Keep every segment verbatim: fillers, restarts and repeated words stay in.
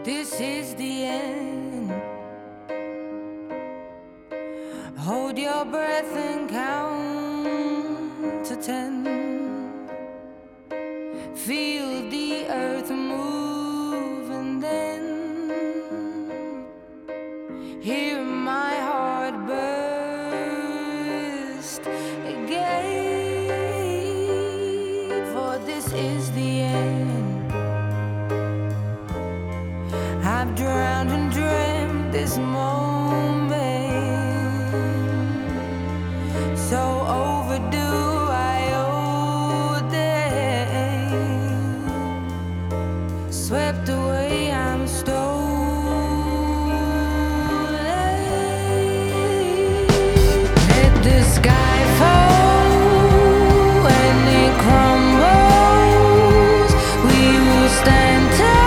This is the end. Hold your breath and count to ten. Feel the earth move and then hear my heart burst again. For this is the end. I've drowned and dreamt this moment, so overdue I owe them. Swept away, I'm stolen. Let the sky fall when it crumbles. We will stand tall.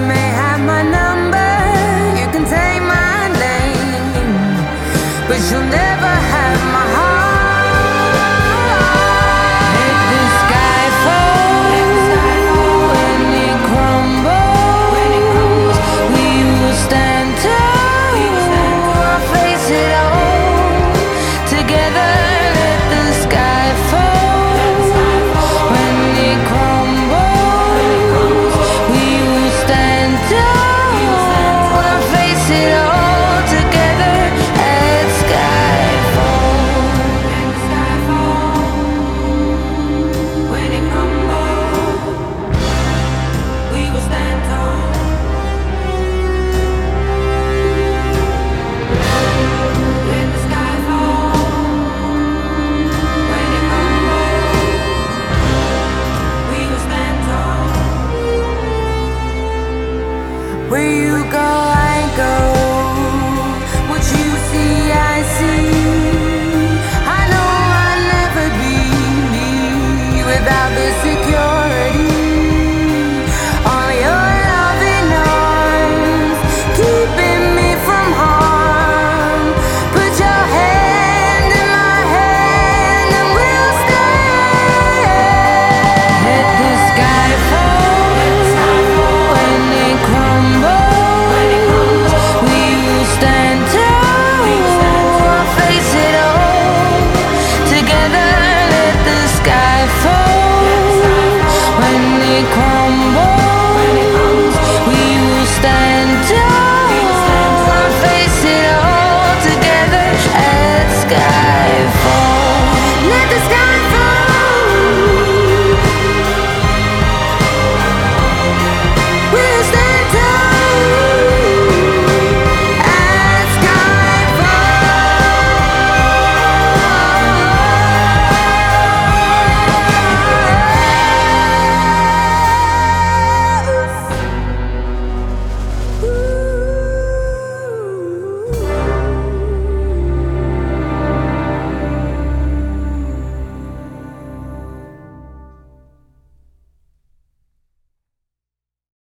But you'll never